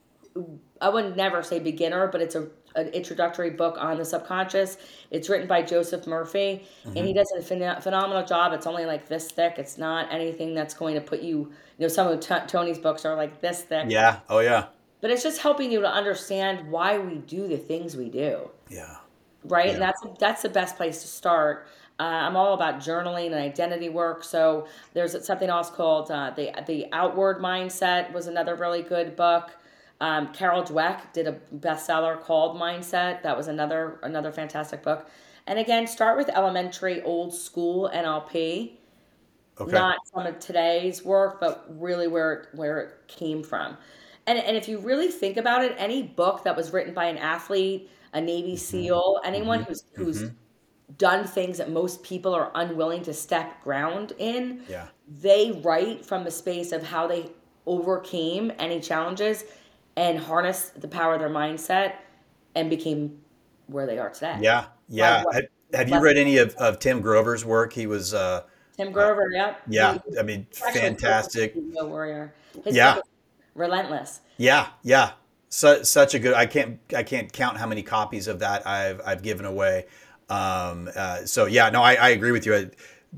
I would never say beginner, but it's a an introductory book on the subconscious. It's written by Joseph Murphy, mm-hmm. and he does a phen- phenomenal job. It's only like this thick. It's not anything that's going to put you, you know, some of t- Tony's books are like this thick. Yeah. Oh, yeah. But it's just helping you to understand why we do the things we do. Yeah. Right? Yeah. And that's that's the best place to start. Uh, I'm all about journaling and identity work. So there's something else called uh, the the Outward Mindset was another really good book. Um, Carol Dweck did a bestseller called Mindset. That was another another fantastic book. And again, start with elementary, old school N L P. Okay. Not some of today's work, but really where it, where it came from. And and if you really think about it, any book that was written by an athlete, a Navy SEAL, anyone mm-hmm. who's who's mm-hmm. done things that most people are unwilling to step ground in, yeah. they write from the space of how they overcame any challenges and harnessed the power of their mindset and became where they are today. Yeah, yeah. Have, have you read any of, of Tim Grover's work? He was... Uh, Tim Grover, uh, yep. Yeah, he, I mean, fantastic. Warrior. His yeah. Relentless. Yeah, yeah. So, such a good. I can't. I can't count how many copies of that I've I've given away. Um, uh, so yeah, no, I, I agree with you. I,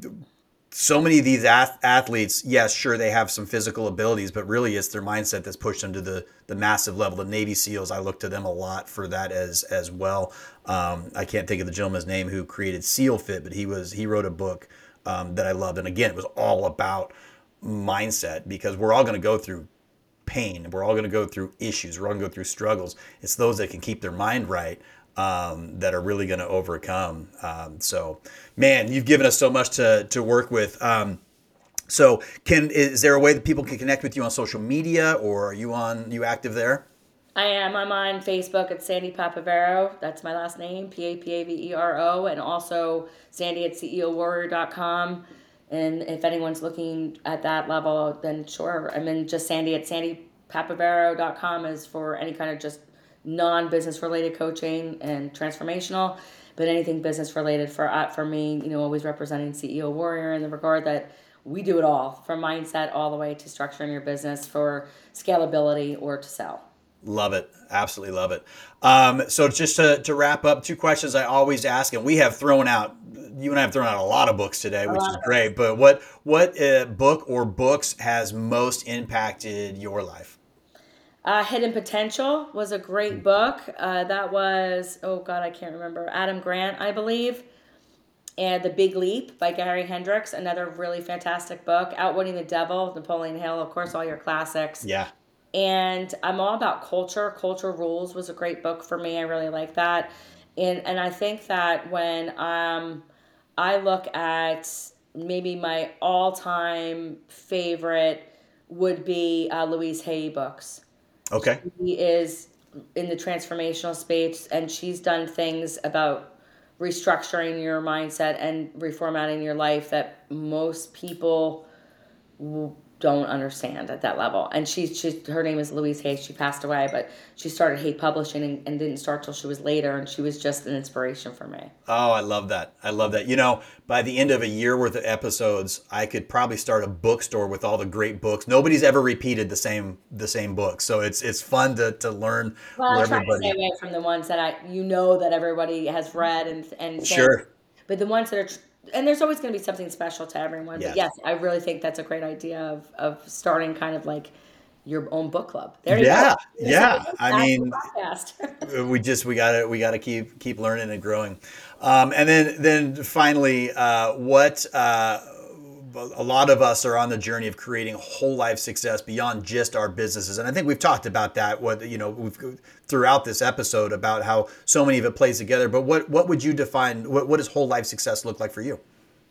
so many of these ath- athletes, yes, sure, they have some physical abilities, but really it's their mindset that's pushed them to the the massive level. The Navy SEALs, I look to them a lot for that as as well. Um, I can't think of the gentleman's name who created SEAL Fit, but he was he wrote a book um, that I loved, and again, it was all about mindset because we're all going to go through pain. We're all going to go through issues. We're all going to go through struggles. It's those that can keep their mind right um, that are really going to overcome. Um, so, man, you've given us so much to to work with. Um, so, can is there a way that people can connect with you on social media, or are you on you active there? I am. I'm on Facebook at Sandy Papavero. That's my last name, P A P A V E R O, and also Sandy at C E O warrior dot com. And if anyone's looking at that level, then sure. I mean, just Sandy at sandy papavero dot com is for any kind of just non-business related coaching and transformational. but anything business related for uh, for me, you know, always representing C E O Warrior in the regard that we do it all from mindset all the way to structuring your business for scalability or to sell. Love it. Absolutely love it. Um, so just to, to wrap up, two questions I always ask, and we have thrown out, you and I have thrown out a lot of books today, which is great, but what, what uh, book or books has most impacted your life? Uh, Hidden Potential was a great book. Uh, that was, oh God, I can't remember. Adam Grant, I believe. And The Big Leap by Gary Hendricks, another really fantastic book. Outwitting the Devil, Napoleon Hill, of course, all your classics. Yeah. And I'm all about culture. Culture Rules was a great book for me. I really like that. And and I think that when um, I look at maybe my all-time favorite would be uh, Louise Hay books. Okay. She is in the transformational space, and she's done things about restructuring your mindset and reformatting your life that most people w- don't understand at that level. And she's, she's her name is Louise Hay. She passed away, but she started Hay Publishing and, and didn't start till she was later. And she was just an inspiration for me. Oh, I love that. I love that. You know, by the end of a year worth of episodes, I could probably start a bookstore with all the great books. Nobody's ever repeated the same the same book, so it's it's fun to to learn. Well, I try everybody. to stay away from the ones that I you know that everybody has read and and Sure. things. But the ones that are, and there's always going to be something special to everyone. Yes. But yes, I really think that's a great idea of of starting kind of like your own book club. There you Yeah, go. yeah. I mean, Podcast. we just we gotta we gotta keep keep learning and growing. Um, and then then finally, uh, what uh, a lot of us are on the journey of creating whole life success beyond just our businesses, and I think we've talked about that. What you know, we've throughout this episode about how so many of it plays together. But what what would you define? What what does whole life success look like for you?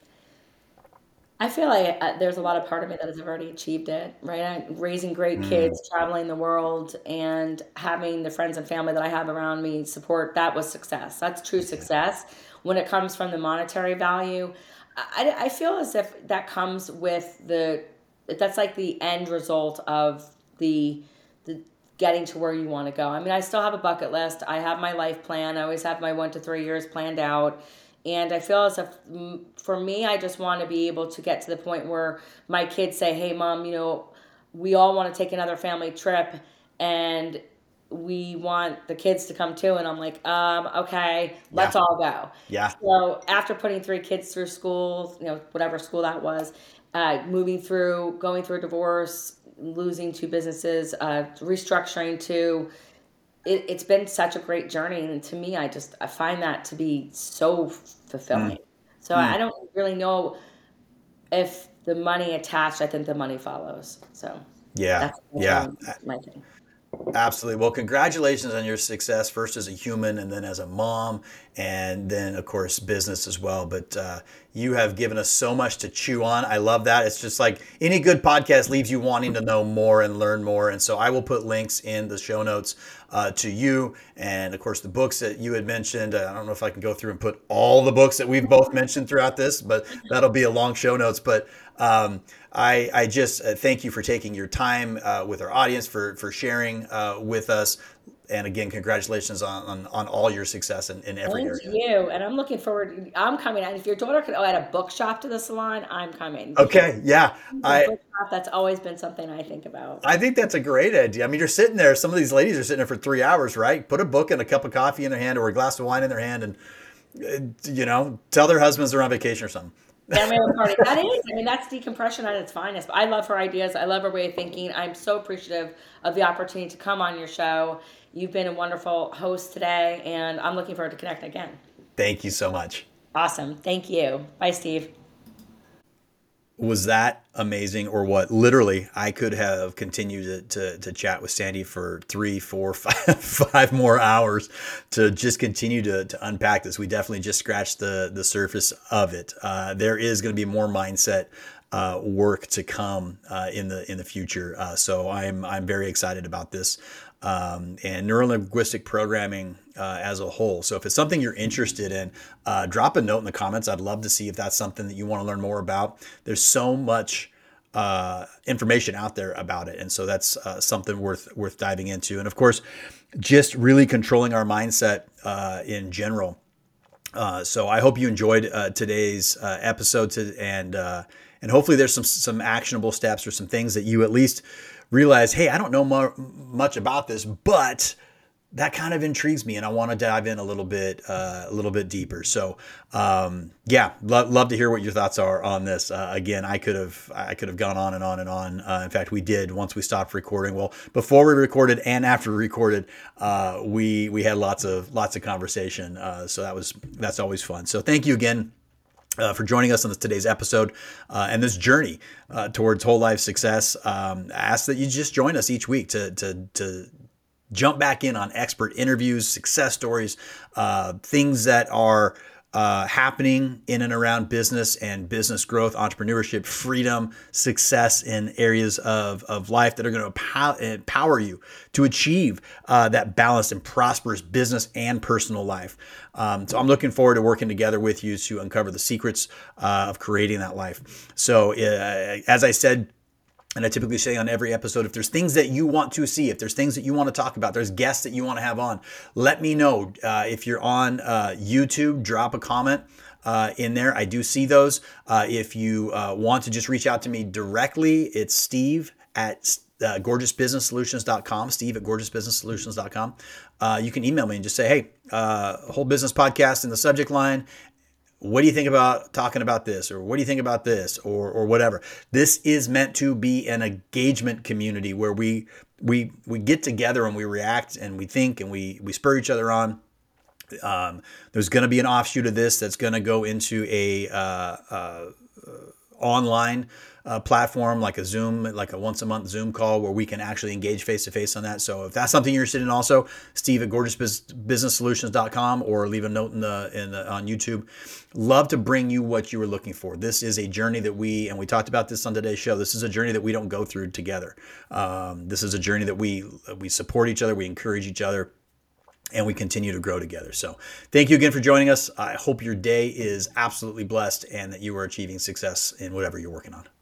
I feel like uh, there's a lot of part of me that has already achieved it, right? I, raising great Mm. kids, traveling the world, and having the friends and family that I have around me support, that was success. That's true success. When it comes from the monetary value, I, I feel as if that comes with the, that's like the end result of the, the getting to where you want to go. I mean, I still have a bucket list. I have my life plan. I always have my one to three years planned out. And I feel as if mm, for me, I just want to be able to get to the point where my kids say, hey, Mom, you know, we all want to take another family trip and we want the kids to come too. And I'm like, um, okay, let's Yeah. all go. Yeah. So after putting three kids through school, you know, whatever school that was, uh, moving through, going through a divorce, losing two businesses, uh, restructuring two, it, it's been such a great journey. And to me, I just, I find that to be so fulfilling. Mm. So Mm. I don't really know if the money attached, I think the money follows. So Yeah. that's, that's Yeah. my, my thing. Absolutely. Well, congratulations on your success, first as a human and then as a mom, and then, of course, business as well. But uh, you have given us so much to chew on. I love that. It's just like any good podcast leaves you wanting to know more and learn more. And so I will put links in the show notes uh, to you and, of course, the books that you had mentioned. Uh, I don't know if I can go through and put all the books that we've both mentioned throughout this, but that'll be a long show notes. But um, I, I just uh, thank you for taking your time uh, with our audience, for for sharing uh, with us. And again, congratulations on, on, on all your success in, in every Thank area. you. And I'm looking forward. I'm coming. And if your daughter could add a bookshop to the salon, I'm coming. Okay, yeah. The I, bookshop, that's always been something I think about. I think that's a great idea. I mean, you're sitting there, some of these ladies are sitting there for three hours, right? Put a book and a cup of coffee in their hand or a glass of wine in their hand and, uh, you know, tell their husbands they're on vacation or something. Family party. That is. I mean, that's decompression at its finest. But I love her ideas. I love her way of thinking. I'm so appreciative of the opportunity to come on your show. You've been a wonderful host today, and I'm looking forward to connecting again. Thank you so much. Awesome. Thank you. Bye, Steve. Was that amazing or what? Literally, I could have continued to, to, to chat with Sandy for three, four, five, five more hours to just continue to, to unpack this. We definitely just scratched the, the surface of it. Uh, there is going to be more mindset uh, work to come uh, in the in the future. Uh, so I'm I'm very excited about this. Um, and neurolinguistic programming uh, as a whole. So if it's something you're interested in, uh, drop a note in the comments. I'd love to see if that's something that you want to learn more about. There's so much uh, information out there about it. And so that's uh, something worth worth diving into. And of course, just really controlling our mindset uh, in general. Uh, so I hope you enjoyed uh, today's uh, episode, to, and uh, and hopefully there's some some actionable steps or some things that you at least realize, hey, I don't know more, much about this, but that kind of intrigues me, and I want to dive in a little bit, uh, a little bit deeper. So, um, yeah, lo- love to hear what your thoughts are on this. Uh, again, I could have, I could have gone on and on and on. Uh, in fact, we did once we stopped recording. Well, before we recorded and after we recorded, uh, we we had lots of lots of conversation. Uh, so that was that's always fun. So thank you again. Uh, for joining us on this, today's episode uh, and this journey uh, towards whole life success. Um, I ask that you just join us each week to to to jump back in on expert interviews, success stories, uh, things that are uh, happening in and around business and business growth, entrepreneurship, freedom, success in areas of, of life that are going to empower you to achieve uh, that balanced and prosperous business and personal life. Um, so I'm looking forward to working together with you to uncover the secrets uh, of creating that life. So uh, as I said, and I typically say on every episode, if there's things that you want to see, if there's things that you want to talk about, there's guests that you want to have on, let me know. Uh, if you're on uh, YouTube, drop a comment uh, in there. I do see those. Uh, if you uh, want to just reach out to me directly, it's Steve at uh, gorgeous business solutions dot com, Steve at gorgeous business solutions dot com. Uh, you can email me and just say, hey, uh, Whole Business Podcast in the subject line. What do you think about talking about this? Or what do you think about this? Or or whatever. This is meant to be an engagement community where we we we get together and we react and we think and we we spur each other on. Um, there's going to be an offshoot of this that's going to go into a uh, uh, online uh, platform like a Zoom, like a once a month Zoom call where we can actually engage face to face on that. So if that's something you're interested in, also Steve at gorgeous business solutions dot com, or leave a note in the in the on YouTube. Love to bring you what you were looking for. This is a journey that we, and we talked about this on today's show. This is a journey that we don't go through together. Um, this is a journey that we we support each other, we encourage each other, and we continue to grow together. So thank you again for joining us. I hope your day is absolutely blessed and that you are achieving success in whatever you're working on.